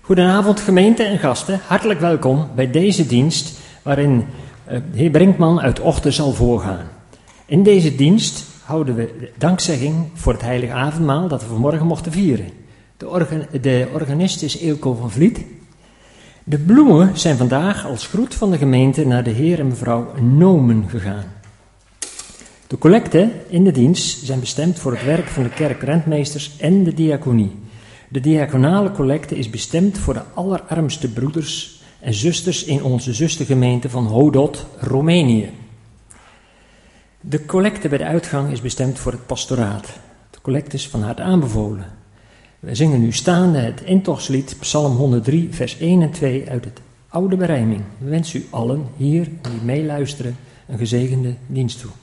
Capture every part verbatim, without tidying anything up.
Goedenavond gemeente en gasten, hartelijk welkom bij deze dienst waarin uh, de heer Brinkman uit Ochten zal voorgaan. In deze dienst houden we dankzegging voor het heilige avondmaal dat we vanmorgen mochten vieren. De, organ, de organist is Eelco van Vliet. De bloemen zijn vandaag als groet van de gemeente naar de heer en mevrouw Nomen gegaan. De collecten in de dienst zijn bestemd voor het werk van de kerkrentmeesters en de diaconie. De diaconale collecte is bestemd voor de allerarmste broeders en zusters in onze zustergemeente van Hodot, Roemenië. De collecte bij de uitgang is bestemd voor het pastoraat. De collecte is van harte aanbevolen. Wij zingen nu staande het intochtslied Psalm honderddrie, vers één en twee uit het oude berijming. We wensen u allen hier die meeluisteren een gezegende dienst toe.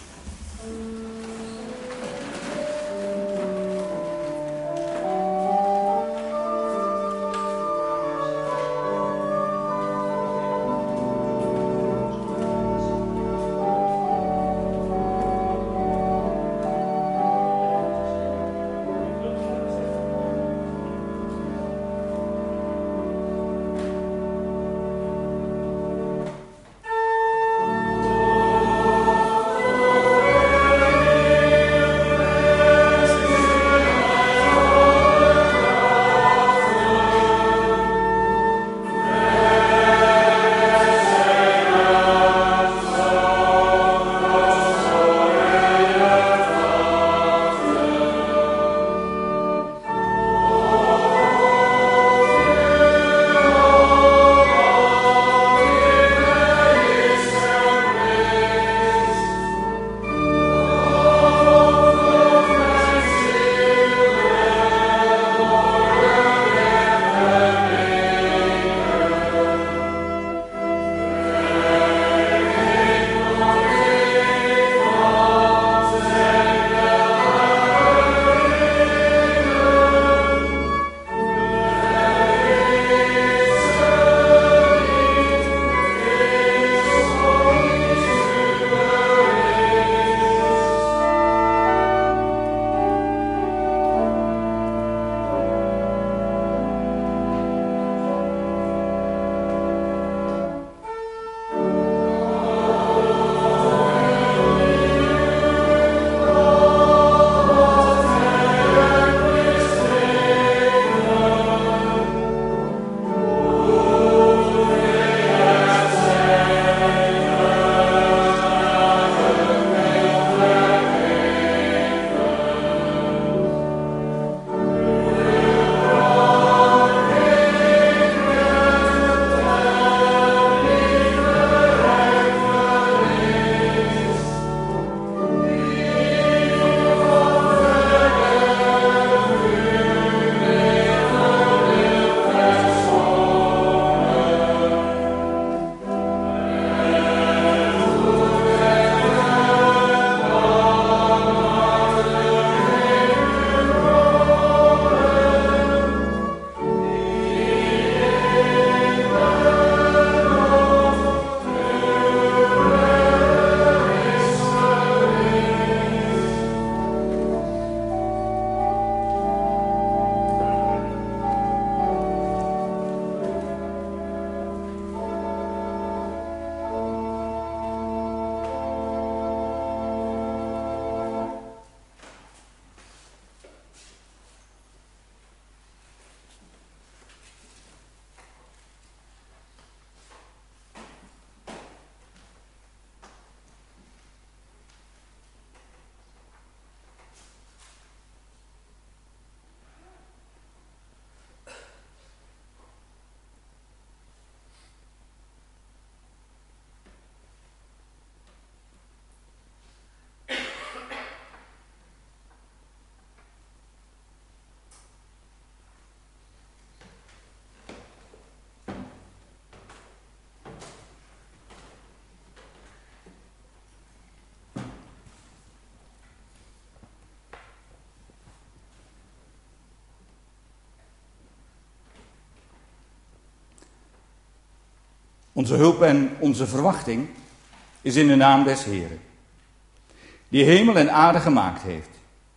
Onze hulp en onze verwachting is in de naam des Heren, die hemel en aarde gemaakt heeft,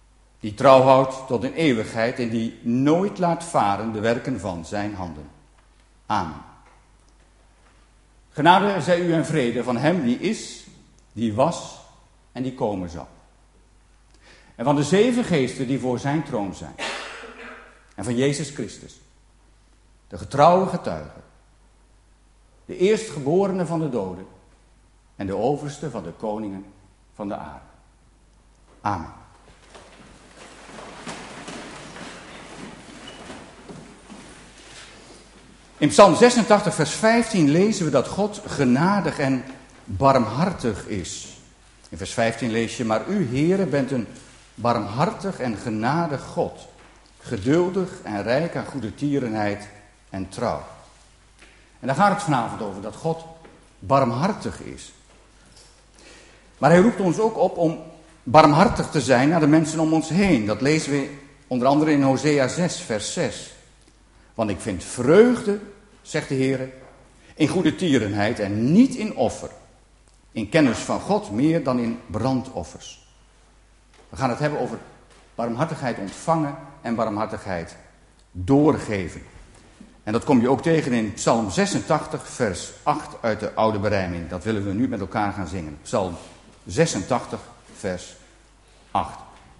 die trouw houdt tot in eeuwigheid en die nooit laat varen de werken van zijn handen. Amen. Genade zij u en vrede van hem die is, die was en die komen zal. En van de zeven geesten die voor zijn troon zijn. En van Jezus Christus, de getrouwe getuige, de eerstgeborene van de doden en de overste van de koningen van de aarde. Amen. In Psalm zesentachtig vers vijftien lezen we dat God genadig en barmhartig is. In vers vijftien lees je, maar u, Heere, bent een barmhartig en genadig God, geduldig en rijk aan goede tierenheid en trouw. En daar gaat het vanavond over, dat God barmhartig is. Maar hij roept ons ook op om barmhartig te zijn naar de mensen om ons heen. Dat lezen we onder andere in Hosea zes vers zes. Want ik vind vreugde, zegt de Heer, in goede tierenheid en niet in offer. In kennis van God meer dan in brandoffers. We gaan het hebben over barmhartigheid ontvangen en barmhartigheid doorgeven. En dat kom je ook tegen in Psalm zesentachtig vers acht uit de oude berijming. Dat willen we nu met elkaar gaan zingen. Psalm zesentachtig vers acht.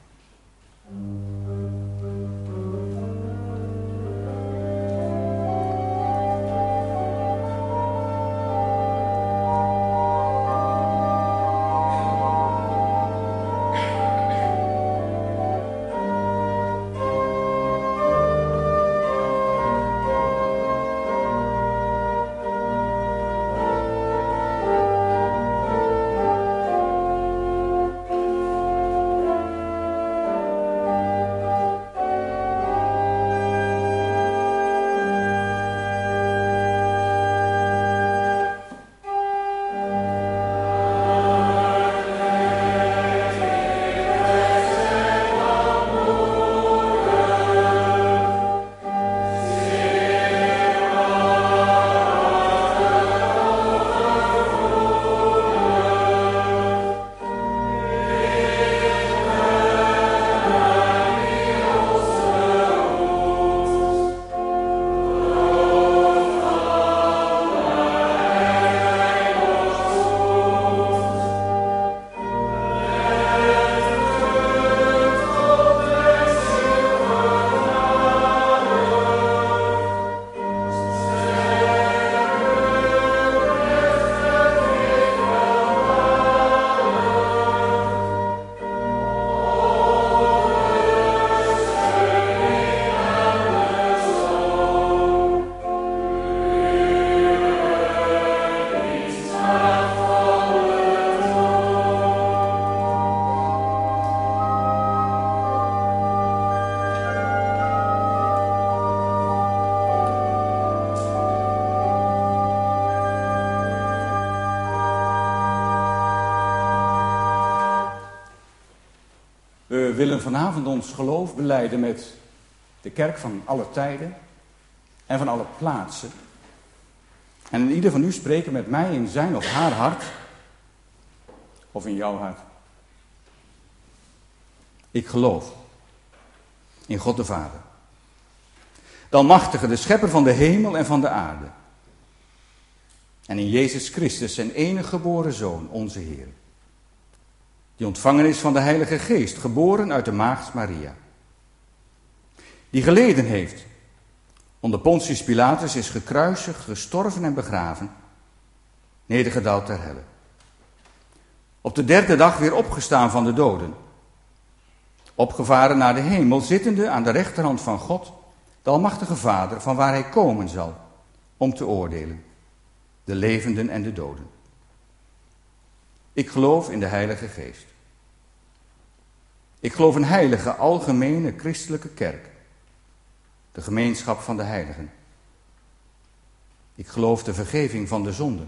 We willen vanavond ons geloof belijden met de kerk van alle tijden en van alle plaatsen. En in ieder van u spreken met mij in zijn of haar hart of in jouw hart. Ik geloof in God de Vader, de Almachtige, de Schepper van de hemel en van de aarde. En in Jezus Christus, zijn enige geboren Zoon, onze Heer, die ontvangen is van de Heilige Geest, geboren uit de maagd Maria. Die geleden heeft, onder Pontius Pilatus is gekruisigd, gestorven en begraven, nedergedaald ter helle. Op de derde dag weer opgestaan van de doden, opgevaren naar de hemel, zittende aan de rechterhand van God, de Almachtige Vader, van waar hij komen zal, om te oordelen, de levenden en de doden. Ik geloof in de Heilige Geest. Ik geloof een heilige, algemene, christelijke kerk. De gemeenschap van de heiligen. Ik geloof de vergeving van de zonden.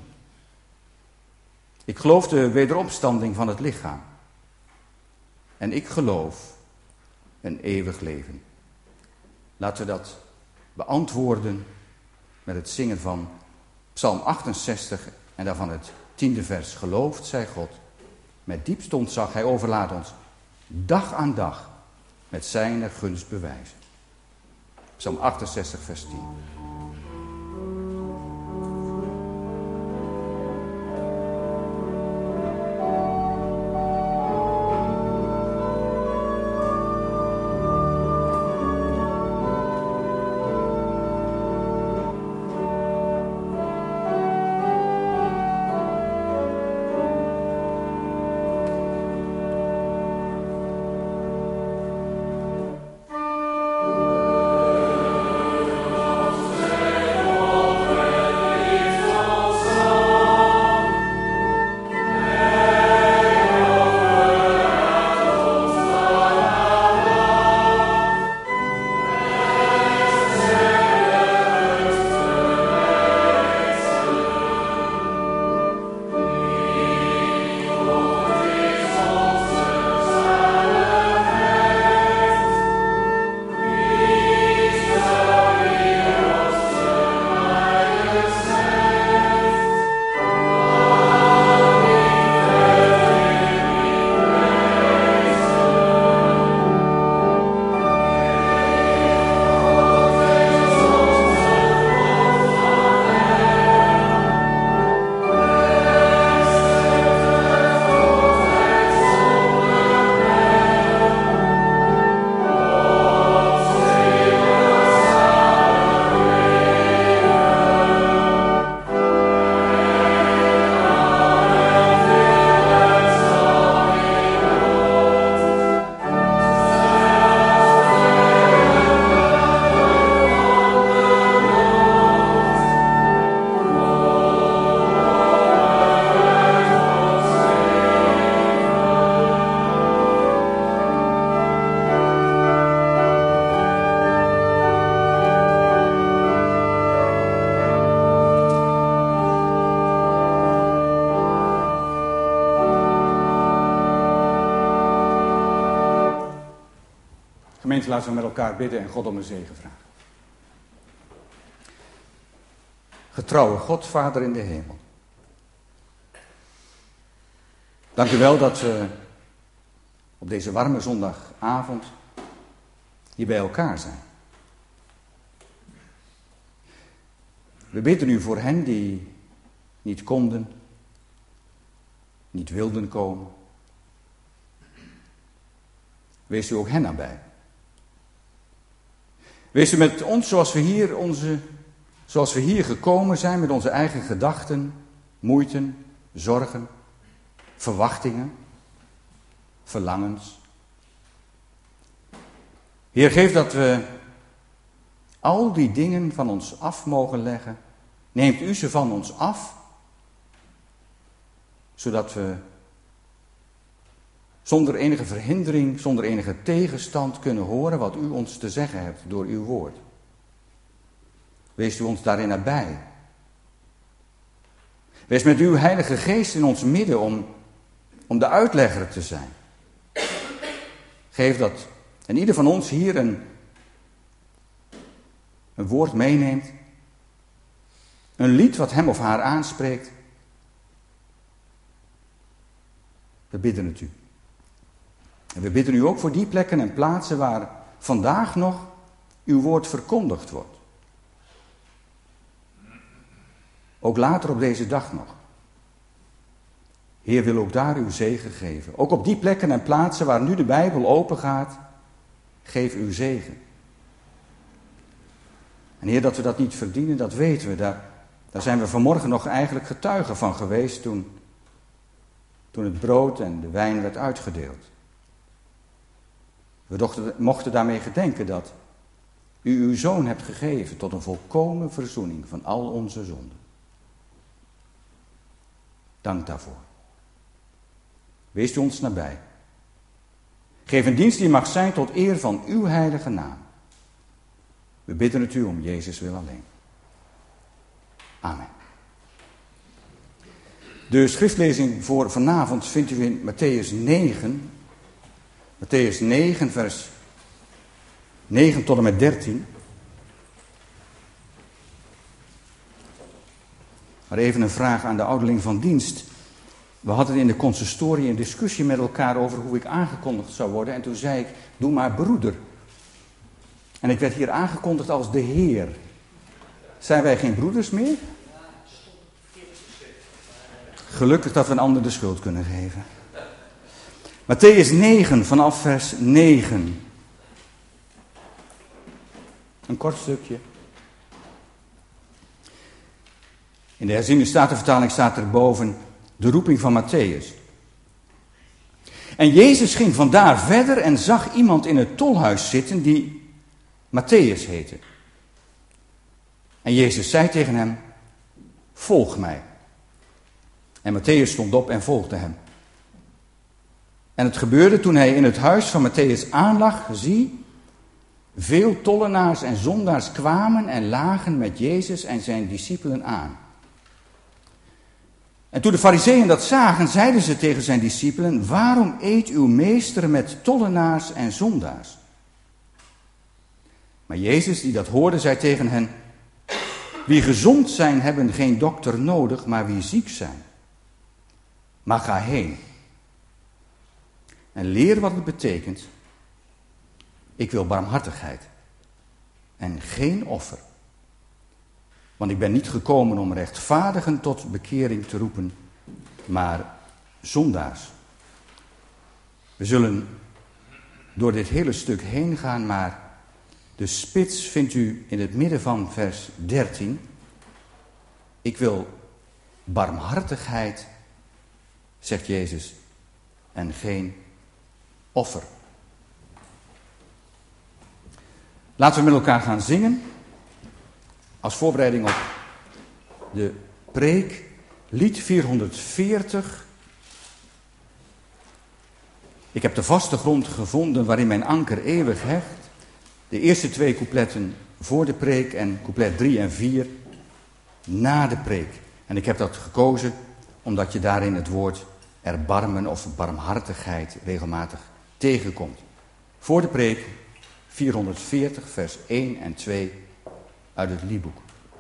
Ik geloof de wederopstanding van het lichaam. En ik geloof een eeuwig leven. Laten we dat beantwoorden met het zingen van Psalm achtenzestig en daarvan het tiende vers. Geloofd zij God. Met diepst ontzag, hij overlaat ons dag aan dag met met zijne gunst bewijzen. Psalm achtenzestig, vers tien. Gemeente, laten we met elkaar bidden en God om een zegen vragen. Getrouwe God, Vader in de hemel. Dank u wel dat we op deze warme zondagavond hier bij elkaar zijn. We bidden u voor hen die niet konden, niet wilden komen. Wees u ook hen nabij. Wees u met ons zoals we hier, onze, zoals we hier gekomen zijn, met onze eigen gedachten, moeiten, zorgen, verwachtingen, verlangens. Heer, geef dat we al die dingen van ons af mogen leggen. Neemt u ze van ons af, zodat we zonder enige verhindering, zonder enige tegenstand kunnen horen wat u ons te zeggen hebt door uw woord. Wees u ons daarin nabij. Wees met uw Heilige Geest in ons midden om, om de uitlegger te zijn. Geef dat en ieder van ons hier een, een woord meeneemt. Een lied wat hem of haar aanspreekt. We bidden het u. En we bidden u ook voor die plekken en plaatsen waar vandaag nog uw woord verkondigd wordt. Ook later op deze dag nog. Heer, wil ook daar uw zegen geven. Ook op die plekken en plaatsen waar nu de Bijbel open gaat, geef uw zegen. En Heer, dat we dat niet verdienen, dat weten we. Daar, daar zijn we vanmorgen nog eigenlijk getuigen van geweest toen, toen het brood en de wijn werd uitgedeeld. We dochten, mochten daarmee gedenken dat u uw zoon hebt gegeven tot een volkomen verzoening van al onze zonden. Dank daarvoor. Wees u ons nabij. Geef een dienst die mag zijn tot eer van uw heilige naam. We bidden het u om Jezus wil alleen. Amen. De schriftlezing voor vanavond vindt u in Mattheüs negen. Mattheüs negen, vers negen tot en met dertien. Maar even een vraag aan de ouderling van dienst. we hadden in de consistorie een discussie met elkaar over hoe ik aangekondigd zou worden. En toen zei ik, doe maar broeder. En ik werd hier aangekondigd als de Heer. Zijn wij geen broeders meer? Gelukkig dat we een ander de schuld kunnen geven. Mattheüs negen, vanaf vers negen. Een kort stukje. In de herziene statenvertaling staat erboven de roeping van Mattheüs. En Jezus ging vandaar verder en zag iemand in het tolhuis zitten die Mattheüs heette. En Jezus zei tegen hem, volg mij. En Mattheüs stond op en volgde hem. En het gebeurde toen hij in het huis van Mattheüs aanlag, zie, veel tollenaars en zondaars kwamen en lagen met Jezus en zijn discipelen aan. En toen de farizeeën dat zagen, zeiden ze tegen zijn discipelen, waarom eet uw meester met tollenaars en zondaars? Maar Jezus, die dat hoorde, zei tegen hen, wie gezond zijn, hebben geen dokter nodig, maar wie ziek zijn. Maar ga heen en leer wat het betekent. Ik wil barmhartigheid en geen offer. Want ik ben niet gekomen om rechtvaardigen tot bekering te roepen, maar zondaars. We zullen door dit hele stuk heen gaan, maar de spits vindt u in het midden van vers dertien. Ik wil barmhartigheid, zegt Jezus, en geen offer. Laten we met elkaar gaan zingen. Als voorbereiding op de preek, lied vierhonderdveertig. Ik heb de vaste grond gevonden waarin mijn anker eeuwig hecht. De eerste twee coupletten voor de preek en couplet drie en vier na de preek. En ik heb dat gekozen omdat je daarin het woord erbarmen of barmhartigheid regelmatig tegenkomt. Voor de preek vierhonderdveertig vers één en twee uit het liedboek.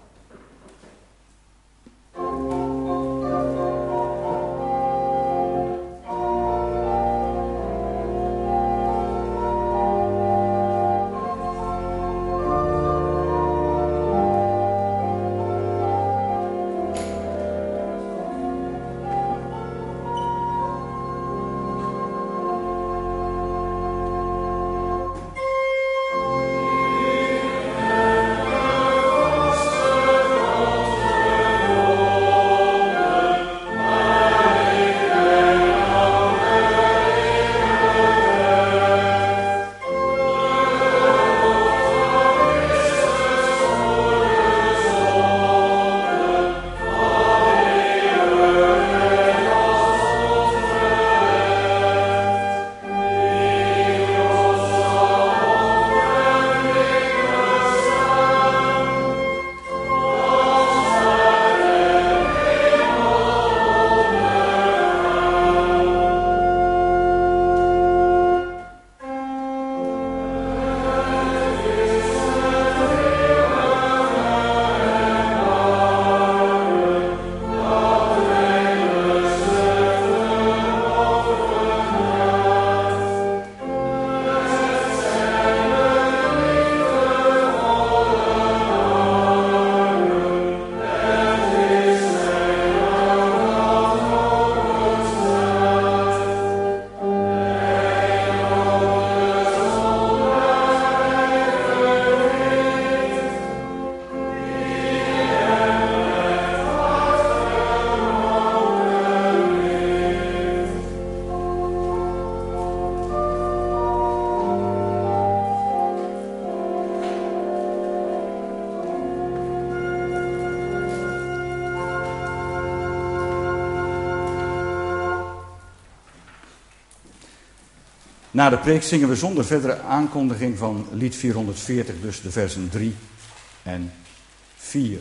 Na de preek zingen we zonder verdere aankondiging van lied vierhonderdveertig, dus de versen drie en vier.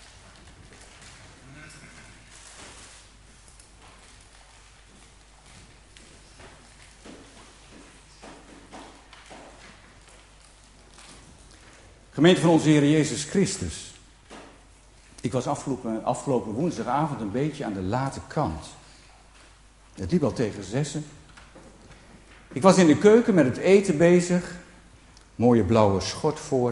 Gemeente van onze Heer Jezus Christus. Ik was afgelopen, afgelopen woensdagavond een beetje aan de late kant. Het liep al tegen zessen. Ik was in de keuken met het eten bezig. Mooie blauwe schort voor.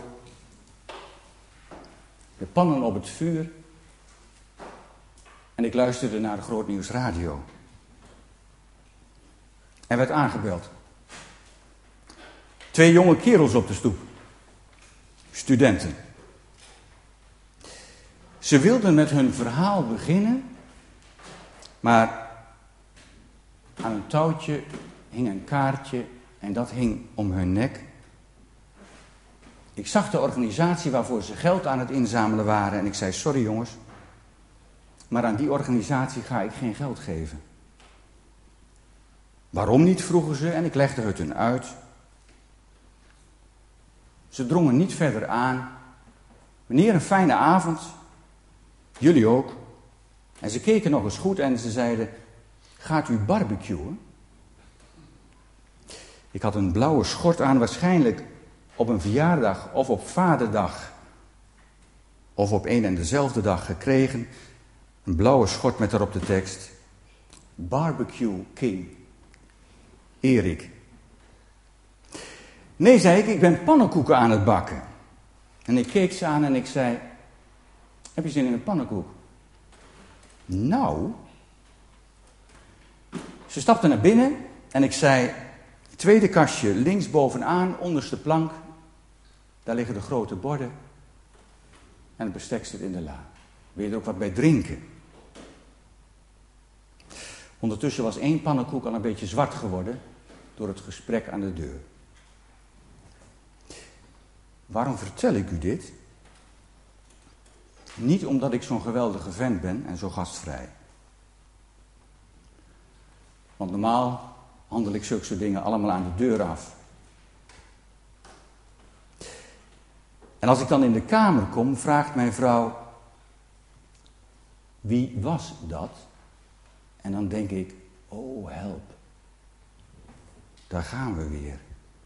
De pannen op het vuur. En ik luisterde naar de Grootnieuwsradio. En werd aangebeld. Twee jonge kerels op de stoep. Studenten. Ze wilden met hun verhaal beginnen, maar aan een touwtje hing een kaartje en dat hing om hun nek. Ik zag de organisatie waarvoor ze geld aan het inzamelen waren en ik zei, sorry jongens, maar aan die organisatie ga ik geen geld geven. Waarom niet, vroegen ze en ik legde het hun uit. Ze drongen niet verder aan. Meneer, een fijne avond. Jullie ook. En ze keken nog eens goed en ze zeiden, gaat u barbecuen? Ik had een blauwe schort aan, waarschijnlijk op een verjaardag of op vaderdag. Of op een en dezelfde dag gekregen. Een blauwe schort met daarop de tekst, Barbecue King, Erik. Nee, zei ik, ik ben pannenkoeken aan het bakken. En ik keek ze aan en ik zei, heb je zin in een pannenkoek? Nou. Ze stapte naar binnen en ik zei, tweede kastje links bovenaan, onderste plank. Daar liggen de grote borden. En het bestek zit in de la. Wil je er ook wat bij drinken? Ondertussen was één pannenkoek al een beetje zwart geworden door het gesprek aan de deur. Waarom vertel ik u dit? Niet omdat ik zo'n geweldige vent ben en zo gastvrij. Want normaal handel ik zulke soort dingen allemaal aan de deur af. En als ik dan in de kamer kom, vraagt mijn vrouw, wie was dat? En dan denk ik, oh help, daar gaan we weer.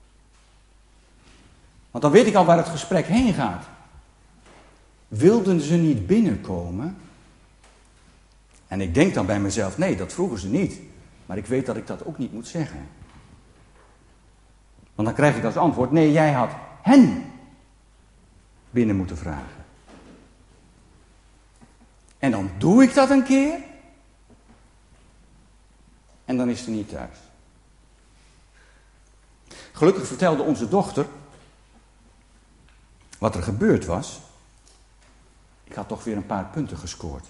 Want dan weet ik al waar het gesprek heen gaat. Wilden ze niet binnenkomen? En ik denk dan bij mezelf, nee, dat vroegen ze niet. Maar ik weet dat ik dat ook niet moet zeggen. Want dan krijg ik als antwoord, nee, jij had hen binnen moeten vragen. En dan doe ik dat een keer. En dan is ze niet thuis. Gelukkig vertelde onze dochter wat er gebeurd was. Ik had toch weer een paar punten gescoord.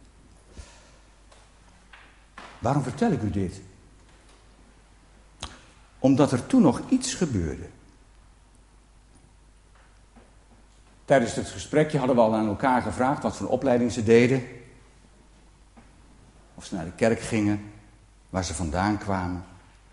Waarom vertel ik u dit? Omdat er toen nog iets gebeurde. Tijdens het gesprekje hadden we al aan elkaar gevraagd wat voor opleiding ze deden. Of ze naar de kerk gingen, waar ze vandaan kwamen.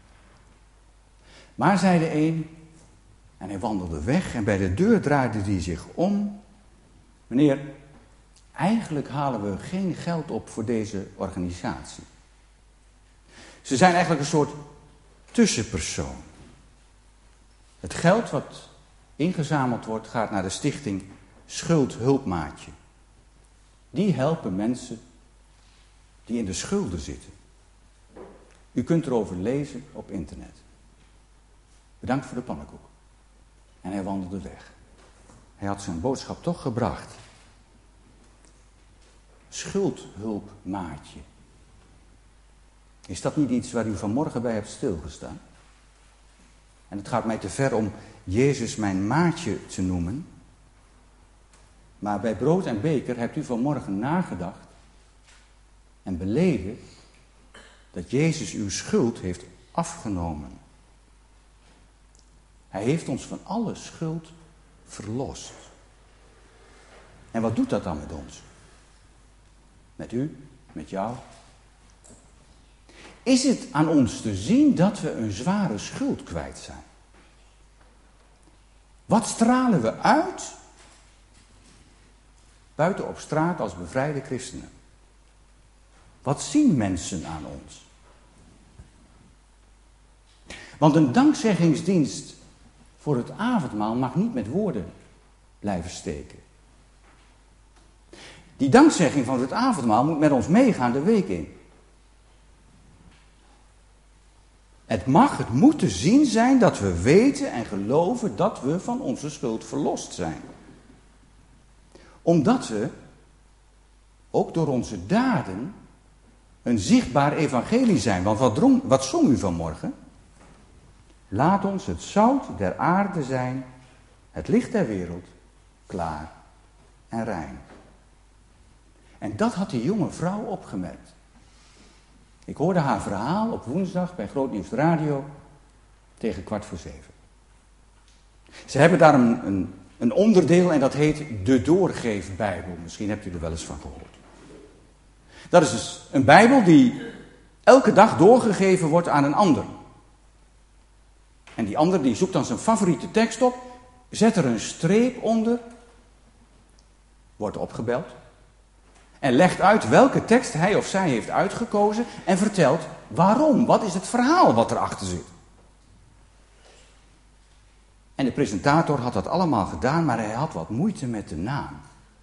Maar zei de een, en hij wandelde weg en bij de deur draaide hij zich om. Meneer, eigenlijk halen we geen geld op voor deze organisatie. Ze zijn eigenlijk een soort tussenpersoon. Het geld wat ingezameld wordt gaat naar de stichting Schuldhulpmaatje. Die helpen mensen die in de schulden zitten. U kunt erover lezen op internet. Bedankt voor de pannenkoek. En hij wandelde weg. Hij had zijn boodschap toch gebracht. Schuldhulpmaatje. Is dat niet iets waar u vanmorgen bij hebt stilgestaan? En het gaat mij te ver om Jezus mijn maatje te noemen. Maar bij brood en beker hebt u vanmorgen nagedacht en beleden dat Jezus uw schuld heeft afgenomen. Hij heeft ons van alle schuld verlost. En wat doet dat dan met ons? Met u, met jou? Is het aan ons te zien dat we een zware schuld kwijt zijn? Wat stralen we uit? Buiten op straat als bevrijde christenen. Wat zien mensen aan ons? Want een dankzeggingsdienst voor het avondmaal mag niet met woorden blijven steken. Die dankzegging van het avondmaal moet met ons meegaan de week in. Het mag, het moet te zien zijn dat we weten en geloven dat we van onze schuld verlost zijn. Omdat we, ook door onze daden, een zichtbaar evangelie zijn. Want wat, drong, wat zong u vanmorgen? Laat ons het zout der aarde zijn, het licht der wereld, klaar en rein. En dat had die jonge vrouw opgemerkt. Ik hoorde haar verhaal op woensdag bij Groot Nieuws Radio tegen kwart voor zeven. Ze hebben daar een, een, een onderdeel en dat heet de Doorgeefbijbel. Misschien hebt u er wel eens van gehoord. Dat is dus een Bijbel die elke dag doorgegeven wordt aan een ander. En die ander die zoekt dan zijn favoriete tekst op, zet er een streep onder, wordt opgebeld en legt uit welke tekst hij of zij heeft uitgekozen en vertelt waarom, wat is het verhaal wat erachter zit. En de presentator had dat allemaal gedaan, maar hij had wat moeite met de naam.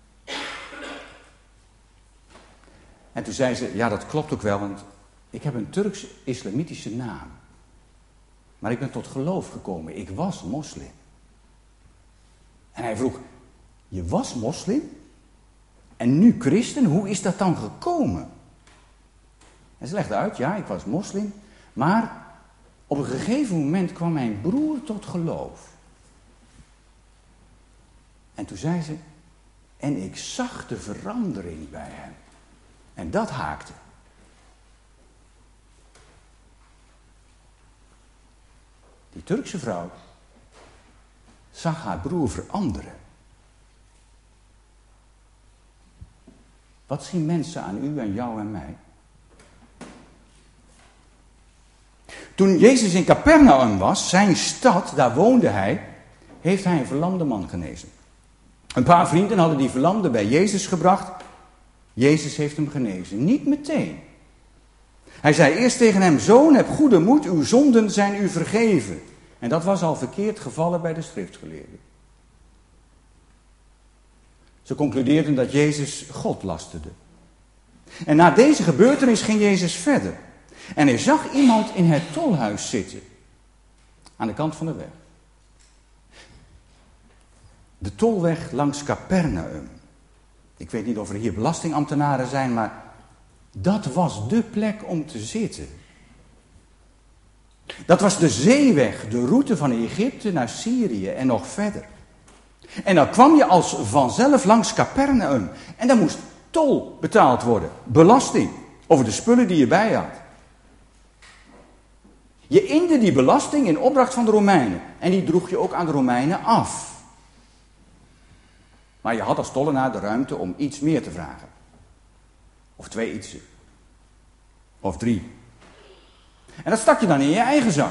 En toen zei ze, ja dat klopt ook wel, want ik heb een Turks-islamitische naam. Maar ik ben tot geloof gekomen, ik was moslim. En hij vroeg, je was moslim? En nu christen, hoe is dat dan gekomen? En ze legde uit, ja ik was moslim, maar op een gegeven moment kwam mijn broer tot geloof. En toen zei ze, en ik zag de verandering bij hem. En dat haakte. Die Turkse vrouw zag haar broer veranderen. Wat zien mensen aan u en jou en mij? Toen Jezus in Capernaum was, zijn stad, daar woonde hij, heeft hij een verlamde man genezen. Een paar vrienden hadden die verlamde bij Jezus gebracht. Jezus heeft hem genezen. Niet meteen. Hij zei eerst tegen hem, zoon, heb goede moed, uw zonden zijn u vergeven. En dat was al verkeerd gevallen bij de schriftgeleerden. Ze concludeerden dat Jezus God lasterde. En na deze gebeurtenis ging Jezus verder. En hij zag iemand in het tolhuis zitten. Aan de kant van de weg. De tolweg langs Capernaum. Ik weet niet of er hier belastingambtenaren zijn, maar dat was de plek om te zitten. Dat was de zeeweg, de route van Egypte naar Syrië en nog verder. En dan kwam je als vanzelf langs Capernaum. En dan moest tol betaald worden, belasting, over de spullen die je bij had. Je inde die belasting in opdracht van de Romeinen. En die droeg je ook aan de Romeinen af. Maar je had als tollenaar de ruimte om iets meer te vragen. Of twee ietsen. Of drie. En dat stak je dan in je eigen zak.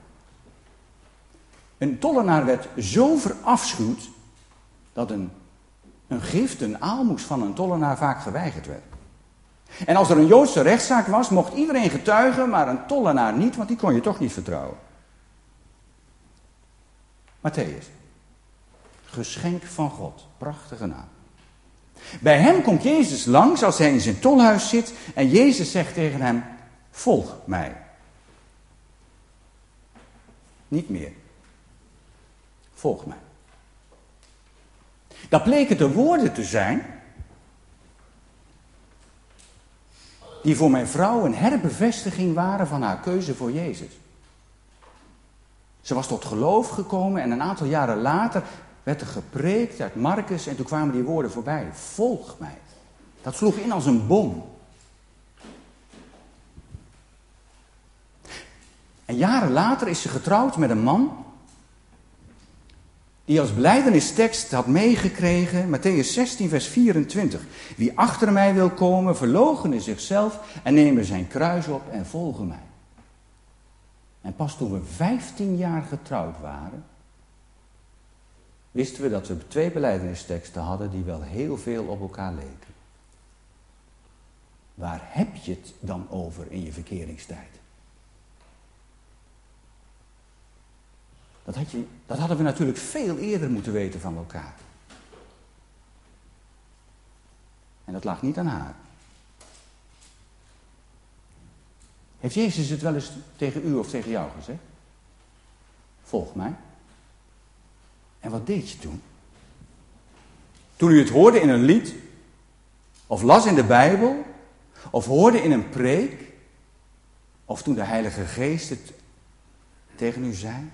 Een tollenaar werd zo verafschuwd dat een, een gift, een aalmoes van een tollenaar vaak geweigerd werd. En als er een Joodse rechtszaak was, mocht iedereen getuigen, maar een tollenaar niet, want die kon je toch niet vertrouwen. Matthäus. Geschenk van God. Prachtige naam. Bij hem komt Jezus langs als hij in zijn tolhuis zit en Jezus zegt tegen hem, volg mij. Niet meer. Volg mij. Dat bleken de woorden te zijn die voor mijn vrouw een herbevestiging waren van haar keuze voor Jezus. Ze was tot geloof gekomen en een aantal jaren later werd er gepreekt uit Marcus en toen kwamen die woorden voorbij. Volg mij. Dat sloeg in als een bom. En jaren later is ze getrouwd met een man die als belijdenistekst had meegekregen, Matthäus zestien vers vierentwintig. Wie achter mij wil komen, verloochene zichzelf en nemen zijn kruis op en volgen mij. En pas toen we vijftien jaar getrouwd waren, wisten we dat we twee belijdenisteksten hadden die wel heel veel op elkaar leken. Waar heb je het dan over in je verkeringstijd? Dat, had je, dat hadden we natuurlijk veel eerder moeten weten van elkaar. En dat lag niet aan haar. Heeft Jezus het wel eens tegen u of tegen jou gezegd? Volg mij. En wat deed je toen? Toen u het hoorde in een lied, of las in de Bijbel, of hoorde in een preek, of toen de Heilige Geest het tegen u zei?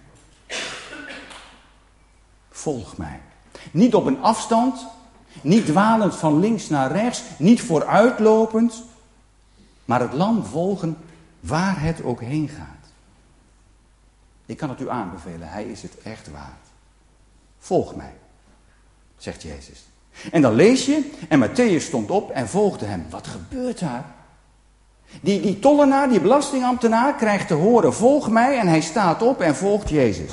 Volg mij. Niet op een afstand, niet dwalend van links naar rechts, niet vooruitlopend, maar het lam volgen waar het ook heen gaat. Ik kan het u aanbevelen, hij is het echt waard. Volg mij, zegt Jezus. En dan lees je, en Mattheüs stond op en volgde hem. Wat gebeurt daar? Die, die tollenaar, die belastingambtenaar, krijgt te horen, volg mij, en hij staat op en volgt Jezus.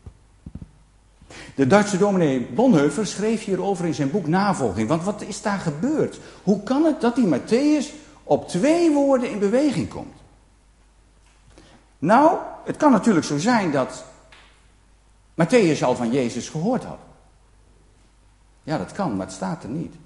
De Duitse dominee Bonhoeffer schreef hierover in zijn boek Navolging. Want wat is daar gebeurd? Hoe kan het dat die Mattheüs op twee woorden in beweging komt? Nou, het kan natuurlijk zo zijn dat Mattheüs al van Jezus gehoord had. Ja, dat kan, maar het staat er niet.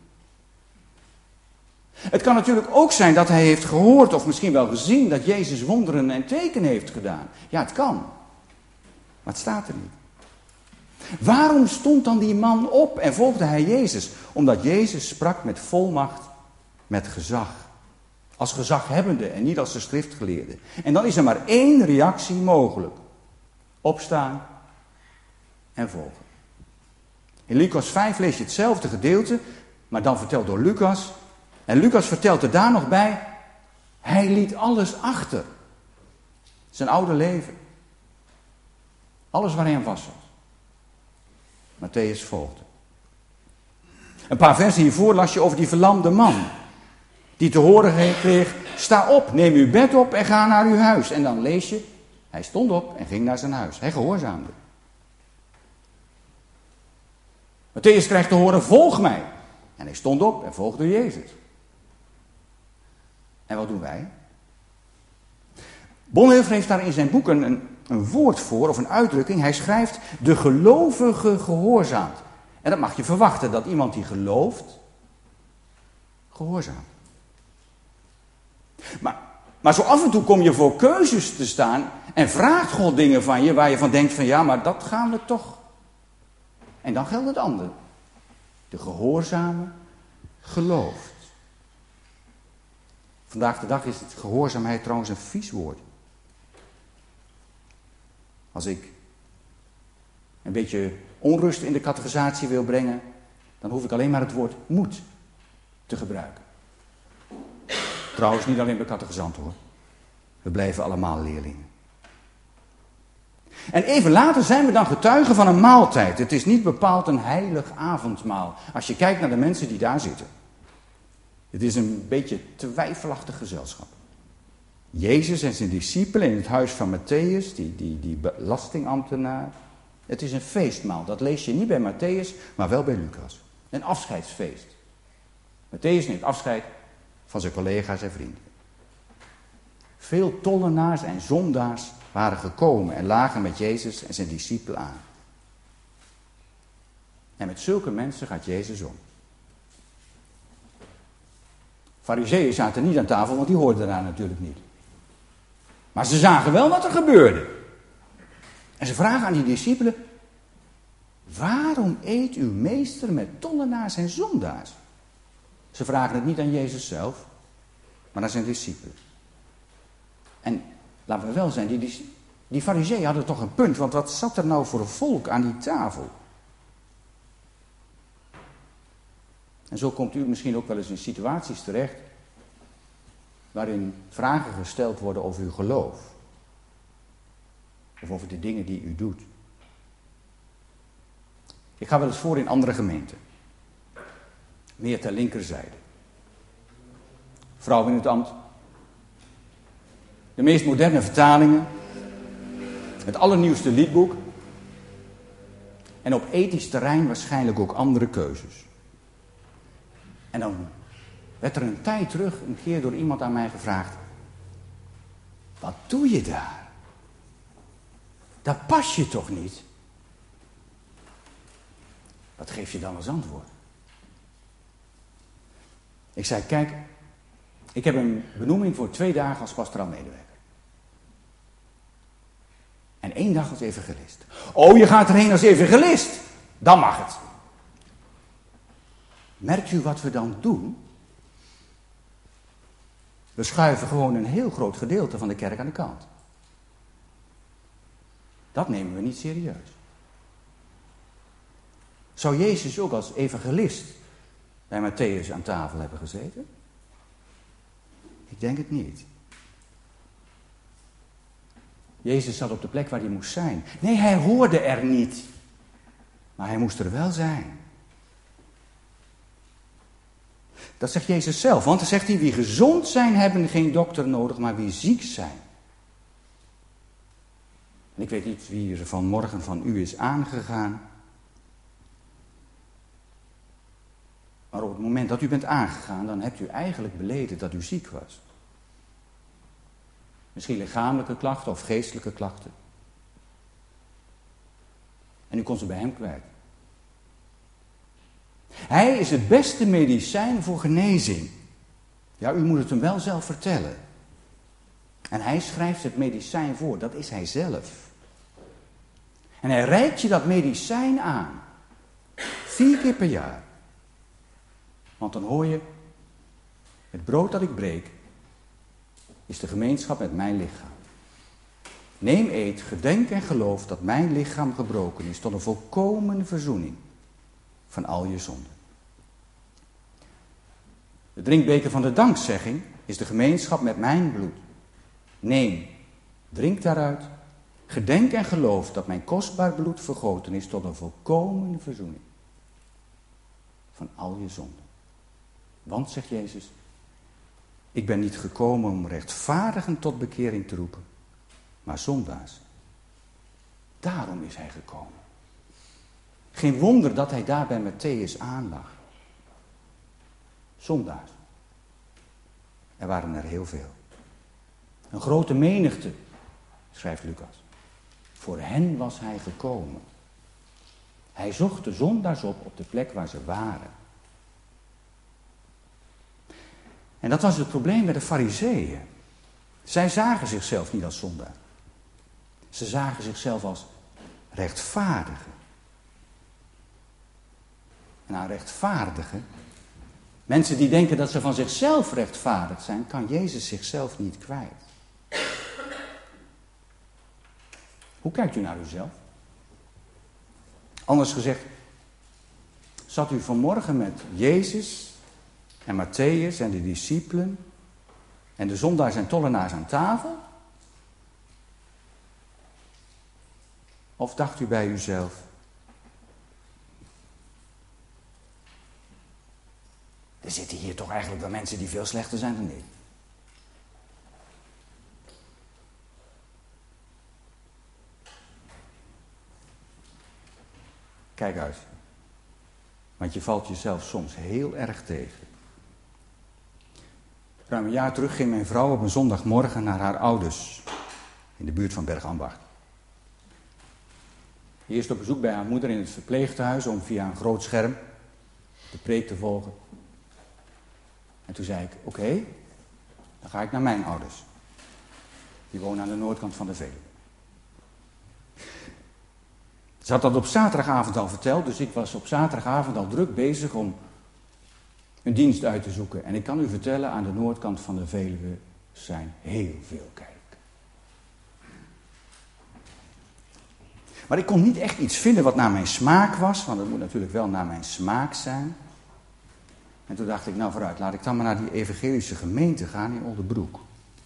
Het kan natuurlijk ook zijn dat hij heeft gehoord of misschien wel gezien dat Jezus wonderen en tekenen heeft gedaan. Ja, het kan. Maar het staat er niet. Waarom stond dan die man op en volgde hij Jezus? Omdat Jezus sprak met volmacht, met gezag. Als gezaghebbende en niet als de schriftgeleerde. En dan is er maar één reactie mogelijk. Opstaan en volgen. In Lucas vijf lees je hetzelfde gedeelte, maar dan verteld door Lucas. En Lucas vertelt er daar nog bij, hij liet alles achter. Zijn oude leven. Alles waar hij aan vast was. Mattheüs volgde. Een paar versen hiervoor las je over die verlamde man. Die te horen kreeg, sta op, neem uw bed op en ga naar uw huis. En dan lees je, hij stond op en ging naar zijn huis. Hij gehoorzaamde. Mattheüs krijgt te horen, volg mij. En hij stond op en volgde Jezus. En wat doen wij? Bonhoeffer heeft daar in zijn boek een, een, een woord voor, of een uitdrukking. Hij schrijft, de gelovige gehoorzaamt. En dat mag je verwachten, dat iemand die gelooft, gehoorzaamt. Maar, maar zo af en toe kom je voor keuzes te staan en vraagt God dingen van je, waar je van denkt van ja, maar dat gaan we toch. En dan geldt het andere. De gehoorzame gelooft. Vandaag de dag is het gehoorzaamheid trouwens een vies woord. Als ik een beetje onrust in de catechisatie wil brengen, dan hoef ik alleen maar het woord moet te gebruiken. Trouwens niet alleen bij catechisanten hoor. We blijven allemaal leerlingen. En even later zijn we dan getuigen van een maaltijd. Het is niet bepaald een heilig avondmaal. Als je kijkt naar de mensen die daar zitten. Het is een beetje twijfelachtig gezelschap. Jezus en zijn discipelen in het huis van Mattheüs, die, die, die belastingambtenaar. Het is een feestmaal. Dat lees je niet bij Mattheüs, maar wel bij Lucas. Een afscheidsfeest. Mattheüs neemt afscheid van zijn collega's en vrienden. Veel tollenaars en zondaars waren gekomen en lagen met Jezus en zijn discipelen aan. En met zulke mensen gaat Jezus om. Farizeeën zaten niet aan tafel, want die hoorden daar natuurlijk niet. Maar ze zagen wel wat er gebeurde. En ze vragen aan die discipelen, waarom eet uw meester met tollenaars en zondaars? Ze vragen het niet aan Jezus zelf, maar aan zijn discipelen. En laten we wel zijn, die, die, die farizeeën hadden toch een punt, want wat zat er nou voor een volk aan die tafel? En zo komt u misschien ook wel eens in situaties terecht, waarin vragen gesteld worden over uw geloof. Of over de dingen die u doet. Ik ga wel eens voor in andere gemeenten. Meer ter linkerzijde. Vrouw in het ambt. De meest moderne vertalingen. Het allernieuwste liedboek. En op ethisch terrein waarschijnlijk ook andere keuzes. En dan werd er een tijd terug een keer door iemand aan mij gevraagd. Wat doe je daar? Daar pas je toch niet? Wat geef je dan als antwoord? Ik zei, kijk, ik heb een benoeming voor twee dagen als pastoraal medewerker. één dag als evangelist. Oh, je gaat erheen als evangelist. Dan mag het. Merkt u wat we dan doen? We schuiven gewoon een heel groot gedeelte van de kerk aan de kant. Dat nemen we niet serieus. Zou Jezus ook als evangelist bij Matthäus aan tafel hebben gezeten? Ik denk het niet. Jezus zat op de plek waar hij moest zijn. Nee, hij hoorde er niet. Maar hij moest er wel zijn. Dat zegt Jezus zelf, want dan zegt hij, wie gezond zijn hebben geen dokter nodig, maar wie ziek zijn. En ik weet niet wie er vanmorgen van u is aangegaan. Maar op het moment dat u bent aangegaan, dan hebt u eigenlijk beleden dat u ziek was. Misschien lichamelijke klachten of geestelijke klachten. En u kon ze bij hem kwijt. Hij is het beste medicijn voor genezing. Ja, u moet het hem wel zelf vertellen. En hij schrijft het medicijn voor, dat is hij zelf. En hij reikt je dat medicijn aan. Vier keer per jaar. Want dan hoor je, het brood dat ik breek, is de gemeenschap met mijn lichaam. Neem, eet, gedenk en geloof dat mijn lichaam gebroken is tot een volkomen verzoening van al je zonden. De drinkbeker van de dankzegging is de gemeenschap met mijn bloed. Neem, drink daaruit, gedenk en geloof dat mijn kostbaar bloed vergoten is tot een volkomen verzoening van al je zonden. Want, zegt Jezus, ik ben niet gekomen om rechtvaardigen tot bekering te roepen, maar zondaars. Daarom is hij gekomen. Geen wonder dat hij daar bij Matthäus aanlag. Zondaars. Er waren er heel veel. Een grote menigte, schrijft Lucas. Voor hen was hij gekomen. Hij zocht de zondaars op op de plek waar ze waren. En dat was het probleem met de Farizeeën. Zij zagen zichzelf niet als zondaar. Ze zagen zichzelf als rechtvaardigen. En aan rechtvaardigen, mensen die denken dat ze van zichzelf rechtvaardig zijn, kan Jezus zichzelf niet kwijt. Hoe kijkt u naar uzelf? Anders gezegd, zat u vanmorgen met Jezus en Matthäus en de discipelen en de zondaars en tollenaars aan tafel? Of dacht u bij uzelf, er zitten hier toch eigenlijk wel mensen die veel slechter zijn dan ik? Kijk uit, want je valt jezelf soms heel erg tegen. Ruim een jaar terug ging mijn vrouw op een zondagmorgen naar haar ouders in de buurt van Bergambacht. Eerst op bezoek bij haar moeder in het verpleeghuis om via een groot scherm de preek te volgen. En toen zei ik, oké, okay, dan ga ik naar mijn ouders. Die wonen aan de noordkant van de Veluwe. Ze had dat op zaterdagavond al verteld, dus ik was op zaterdagavond al druk bezig om een dienst uit te zoeken. En ik kan u vertellen, aan de noordkant van de Veluwe zijn heel veel kerken. Maar ik kon niet echt iets vinden wat naar mijn smaak was, want het moet natuurlijk wel naar mijn smaak zijn. En toen dacht ik, nou vooruit, laat ik dan maar naar die evangelische gemeente gaan in Oldebroek.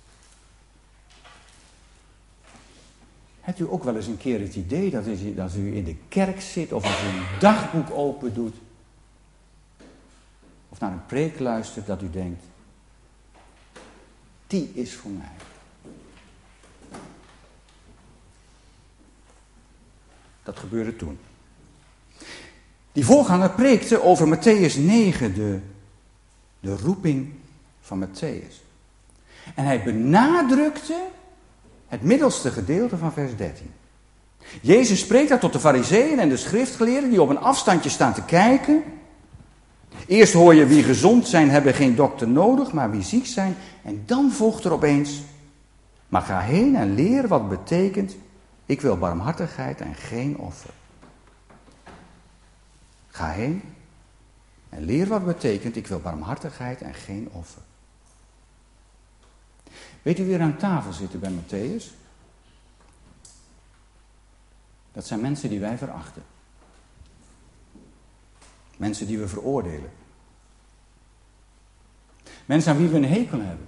Hebt u ook wel eens een keer het idee dat u, dat u in de kerk zit of als u een dagboek open doet, of naar een preek luistert, dat u denkt, die is voor mij. Dat gebeurde toen. Die voorganger preekte over Matthäus negen, de, de roeping van Matthäus. En hij benadrukte het middelste gedeelte van vers dertien. Jezus spreekt daar tot de Farizeeën en de schriftgeleerden die op een afstandje staan te kijken. Eerst hoor je wie gezond zijn hebben geen dokter nodig, maar wie ziek zijn. En dan volgt er opeens, maar ga heen en leer wat betekent Ik wil barmhartigheid en geen offer. Ga heen en leer wat het betekent, ik wil barmhartigheid en geen offer. Weet u wie er aan tafel zitten bij Mattheüs? Dat zijn mensen die wij verachten. Mensen die we veroordelen. Mensen aan wie we een hekel hebben.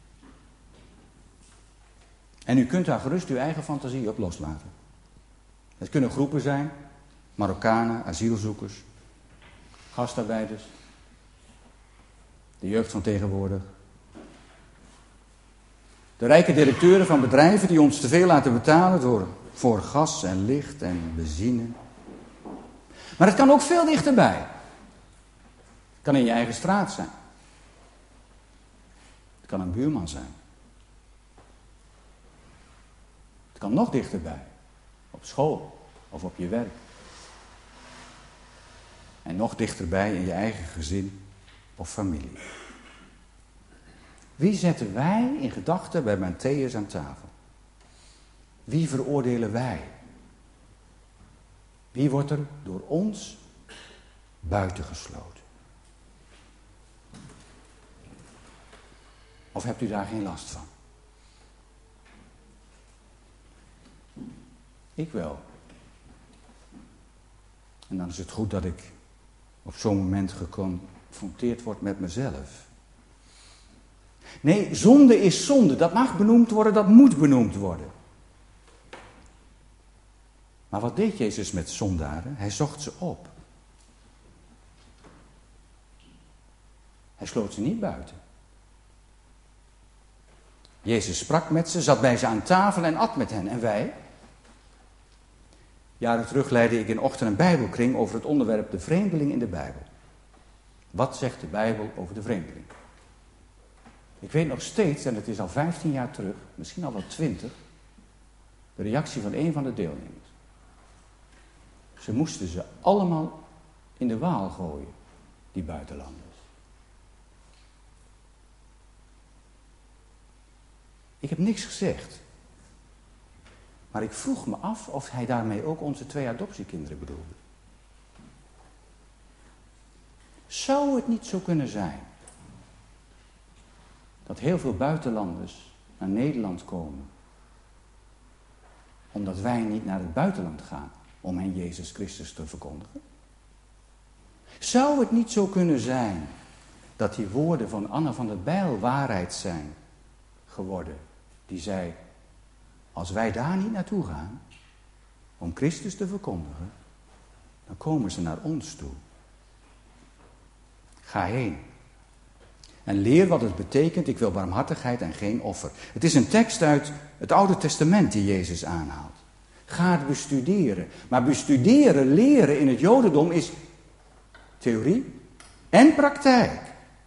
En u kunt daar gerust uw eigen fantasie op loslaten. Het kunnen groepen zijn, Marokkanen, asielzoekers, gastarbeiders, de jeugd van tegenwoordig. De rijke directeuren van bedrijven die ons te veel laten betalen door, voor gas en licht en benzine. Maar het kan ook veel dichterbij. Het kan in je eigen straat zijn. Het kan een buurman zijn. Het kan nog dichterbij. Op school of op je werk. En nog dichterbij in je eigen gezin of familie. Wie zetten wij in gedachten bij Mattheüs aan tafel? Wie veroordelen wij? Wie wordt er door ons buitengesloten? Of hebt u daar geen last van? Ik wel. En dan is het goed dat ik op zo'n moment geconfronteerd word met mezelf. Nee, zonde is zonde. Dat mag benoemd worden, dat moet benoemd worden. Maar wat deed Jezus met zondaren? Hij zocht ze op. Hij sloot ze niet buiten. Jezus sprak met ze, zat bij ze aan tafel en at met hen. En wij? Jaren terug leidde ik in ochtend een bijbelkring over het onderwerp de vreemdeling in de Bijbel. Wat zegt de Bijbel over de vreemdeling? Ik weet nog steeds, en het is al vijftien jaar terug, misschien al wel twintig, de reactie van een van de deelnemers. Ze moesten ze allemaal in de Waal gooien, die buitenlanders. Ik heb niks gezegd. Maar ik vroeg me af of hij daarmee ook onze twee adoptiekinderen bedoelde. Zou het niet zo kunnen zijn dat heel veel buitenlanders naar Nederland komen, omdat wij niet naar het buitenland gaan om hen Jezus Christus te verkondigen? Zou het niet zo kunnen zijn dat die woorden van Anna van der Bijl waarheid zijn geworden, die zei: als wij daar niet naartoe gaan om Christus te verkondigen, dan komen ze naar ons toe. Ga heen en leer wat het betekent, ik wil barmhartigheid en geen offer. Het is een tekst uit het Oude Testament die Jezus aanhaalt. Ga het bestuderen. Maar bestuderen, leren in het Jodendom is theorie en praktijk.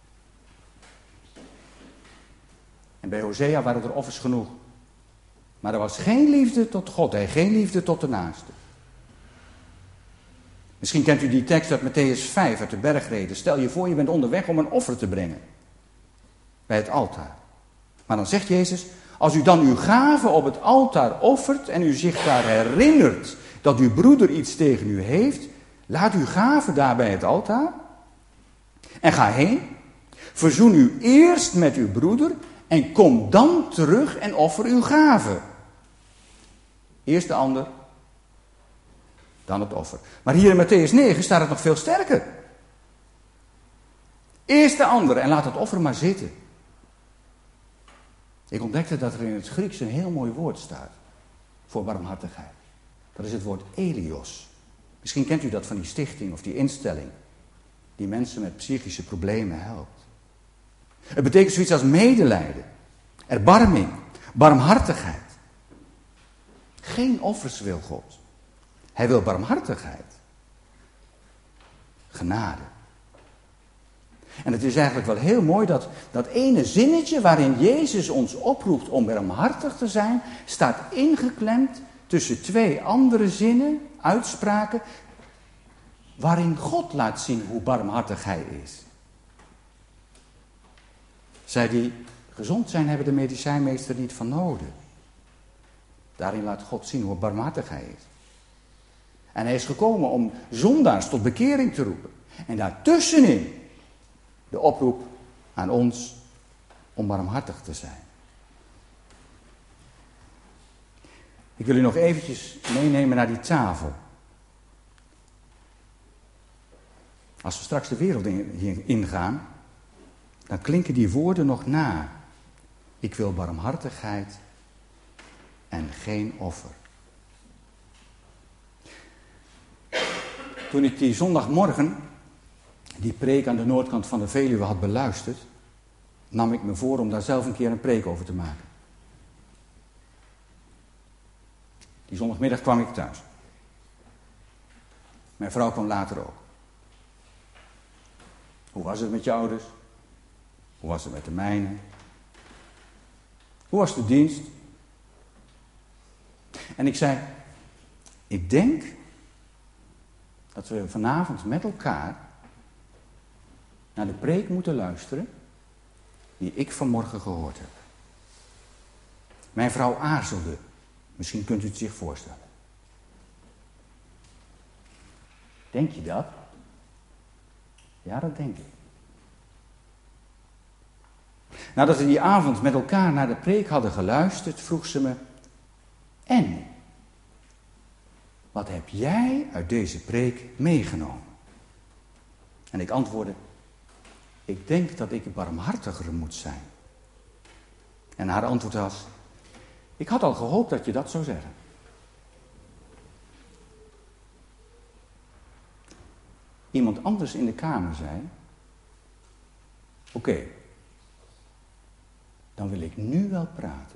En bij Hosea waren er offers genoeg. Maar er was geen liefde tot God en geen liefde tot de naaste. Misschien kent u die tekst uit Mattheüs vijf, uit de bergreden. Stel je voor, je bent onderweg om een offer te brengen. Bij het altaar. Maar dan zegt Jezus: als u dan uw gave op het altaar offert en u zich daar herinnert dat uw broeder iets tegen u heeft, laat uw gave daar bij het altaar en ga heen. Verzoen u eerst met uw broeder en kom dan terug en offer uw gave. Eerst de ander, dan het offer. Maar hier in Mattheüs negen staat het nog veel sterker. Eerst de ander en laat het offer maar zitten. Ik ontdekte dat er in het Grieks een heel mooi woord staat voor barmhartigheid. Dat is het woord elios. Misschien kent u dat van die stichting of die instelling die mensen met psychische problemen helpt. Het betekent zoiets als medelijden, erbarming, barmhartigheid. Geen offers wil God. Hij wil barmhartigheid. Genade. En het is eigenlijk wel heel mooi dat dat ene zinnetje waarin Jezus ons oproept om barmhartig te zijn, staat ingeklemd tussen twee andere zinnen, uitspraken, waarin God laat zien hoe barmhartig hij is. Zij die gezond zijn, hebben de medicijnmeester niet van nodig. Daarin laat God zien hoe barmhartig hij is. En hij is gekomen om zondaars tot bekering te roepen. En daartussenin de oproep aan ons om barmhartig te zijn. Ik wil u nog eventjes meenemen naar die tafel. Als we straks de wereld in, ingaan, dan klinken die woorden nog na. Ik wil barmhartigheid en geen offer. Toen ik die zondagmorgen die preek aan de noordkant van de Veluwe had beluisterd, nam ik me voor om daar zelf een keer een preek over te maken. Die zondagmiddag kwam ik thuis. Mijn vrouw kwam later ook. Hoe was het met je ouders? Hoe was het met de mijne? Hoe was de dienst? En ik zei, ik denk dat we vanavond met elkaar naar de preek moeten luisteren die ik vanmorgen gehoord heb. Mijn vrouw aarzelde. Misschien kunt u het zich voorstellen. Denk je dat? Ja, dat denk ik. Nadat we die avond met elkaar naar de preek hadden geluisterd, vroeg ze me, en wat heb jij uit deze preek meegenomen? En ik antwoordde, ik denk dat ik barmhartiger moet zijn. En haar antwoord was, ik had al gehoopt dat je dat zou zeggen. Iemand anders in de kamer zei, oké, okay, dan wil ik nu wel praten.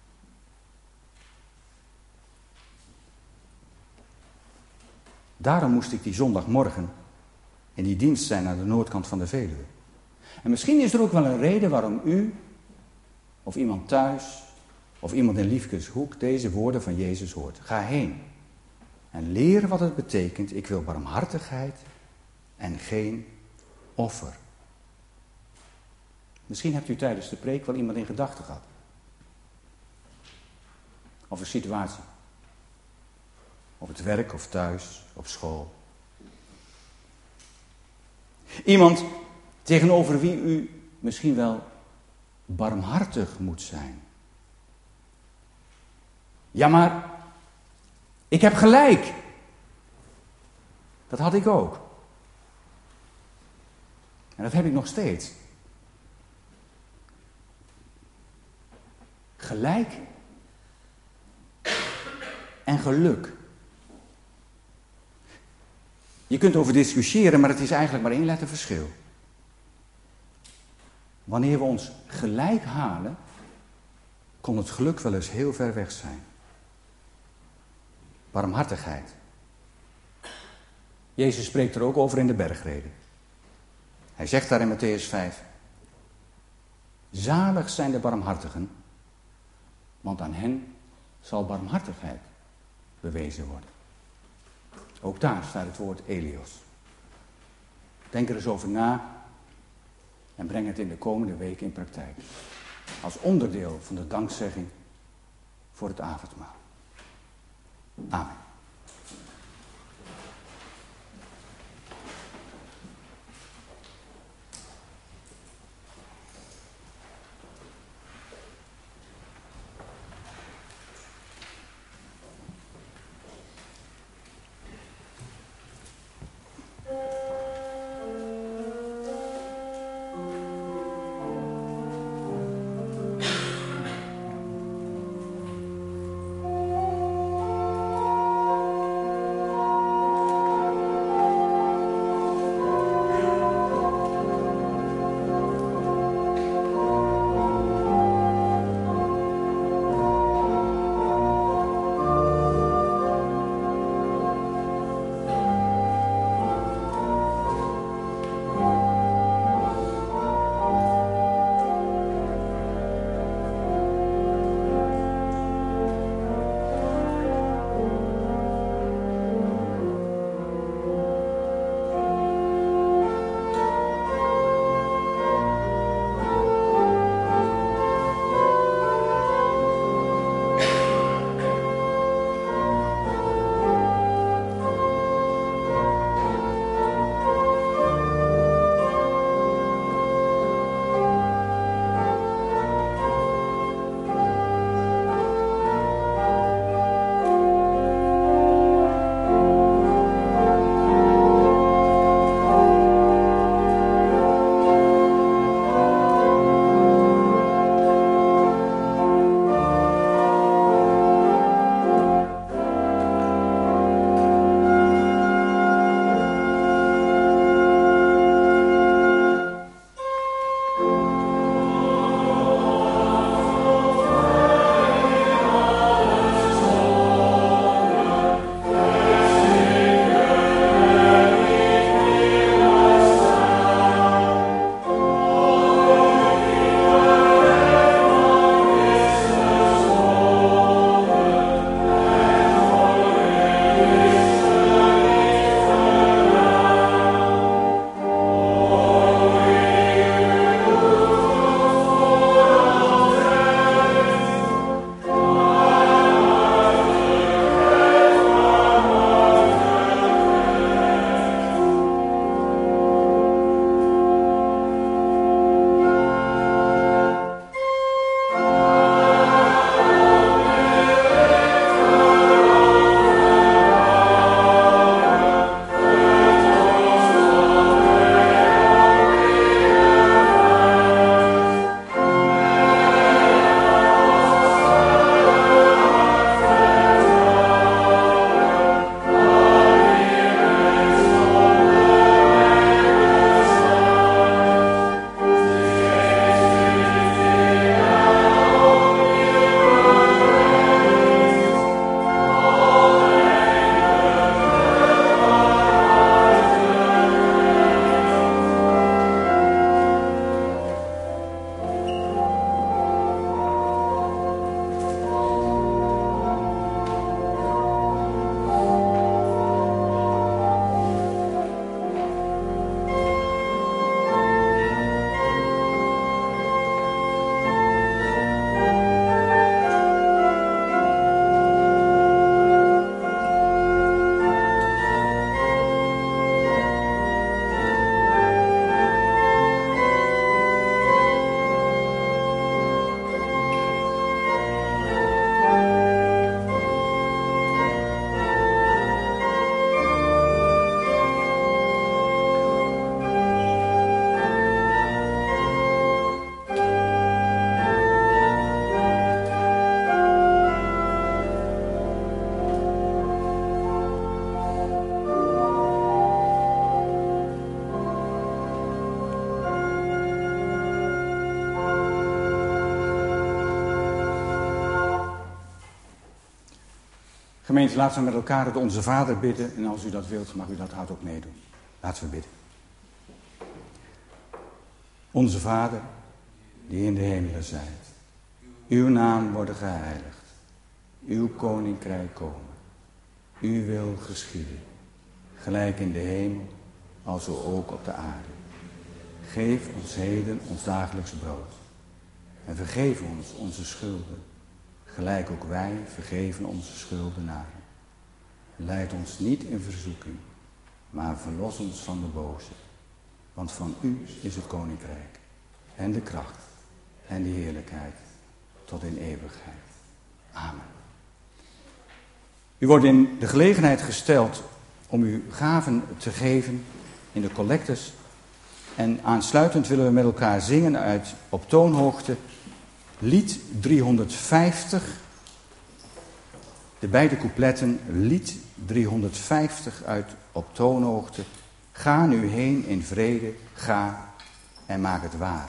Daarom moest ik die zondagmorgen in die dienst zijn aan de noordkant van de Veluwe. En misschien is er ook wel een reden waarom u, of iemand thuis, of iemand in Liefkes Hoek deze woorden van Jezus hoort. Ga heen en leer wat het betekent, ik wil barmhartigheid en geen offer. Misschien hebt u tijdens de preek wel iemand in gedachten gehad. Of een situatie. Op het werk of thuis, op school. Iemand tegenover wie u misschien wel barmhartig moet zijn. Ja, maar ik heb gelijk. Dat had ik ook. En dat heb ik nog steeds. Gelijk en geluk. Je kunt over discussiëren, maar het is eigenlijk maar één letter verschil. Wanneer we ons gelijk halen, kon het geluk wel eens heel ver weg zijn. Barmhartigheid. Jezus spreekt er ook over in de bergreden. Hij zegt daar in Mattheüs vijf. Zalig zijn de barmhartigen, want aan hen zal barmhartigheid bewezen worden. Ook daar staat het woord Elios. Denk er eens over na en breng het in de komende weken in praktijk. Als onderdeel van de dankzegging voor het avondmaal. Amen. Gemeente, laten we met elkaar het Onze Vader bidden. En als u dat wilt, mag u dat hardop meedoen. Laten we bidden. Onze Vader, die in de hemelen zijt. Uw naam worden geheiligd. Uw koninkrijk komen. Uw wil geschieden. Gelijk in de hemel, als zo ook op de aarde. Geef ons heden ons dagelijks brood. En vergeef ons onze schulden. Gelijk ook wij vergeven onze schuldenaren. Leid ons niet in verzoeking, maar verlos ons van de boze. Want van u is het koninkrijk en de kracht en de heerlijkheid tot in eeuwigheid. Amen. U wordt in de gelegenheid gesteld om uw gaven te geven in de collectes. En aansluitend willen we met elkaar zingen uit op toonhoogte lied driehonderdvijftig. De beide coupletten, lied driehonderdvijftig uit op toonhoogte. Ga nu heen in vrede, ga en maak het waar.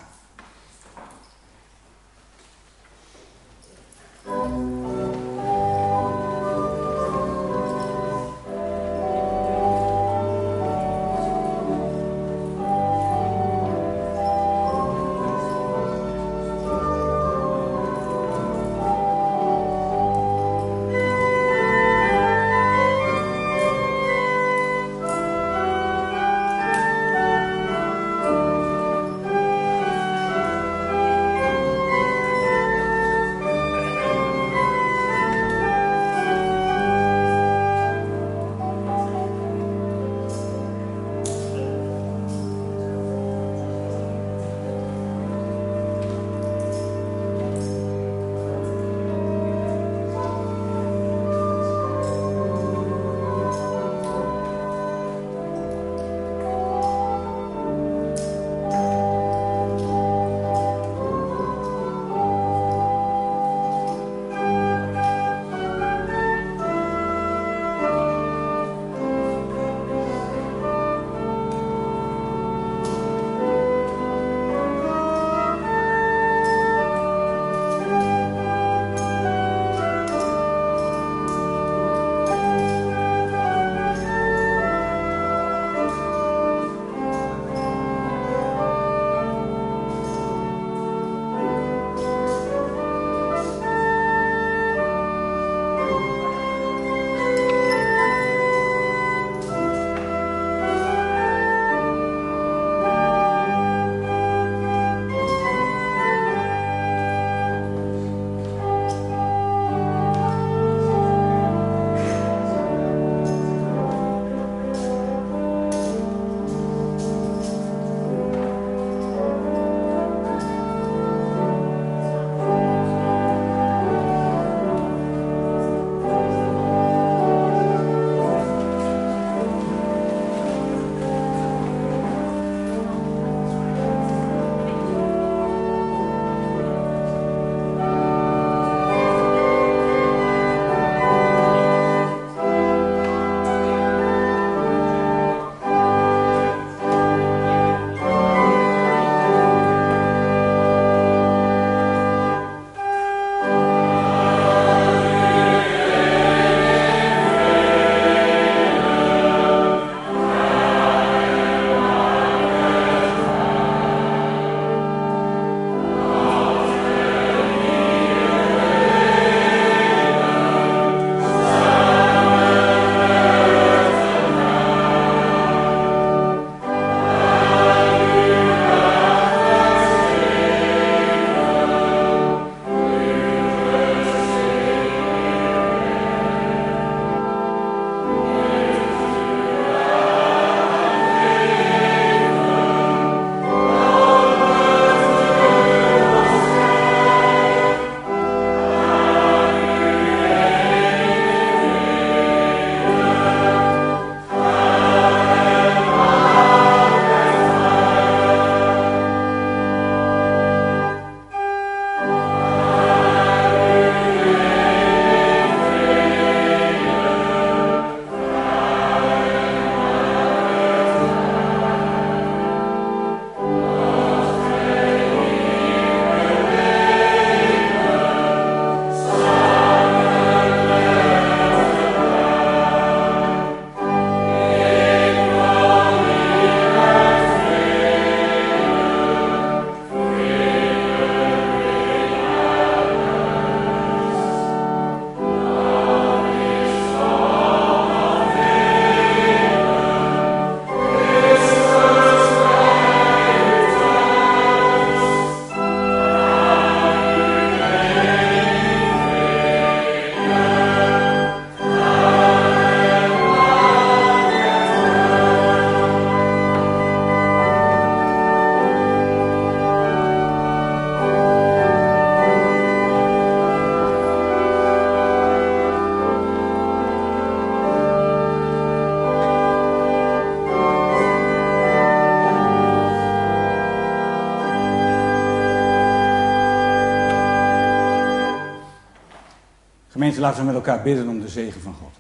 Gemeente, laten we met elkaar bidden om de zegen van God.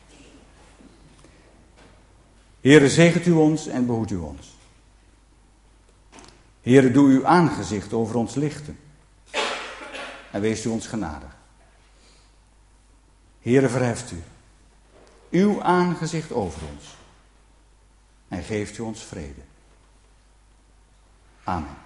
Heere, zegent u ons en behoedt u ons. Heere, doe uw aangezicht over ons lichten. En wees u ons genadig. Heere, verheft u uw aangezicht over ons. En geeft u ons vrede. Amen.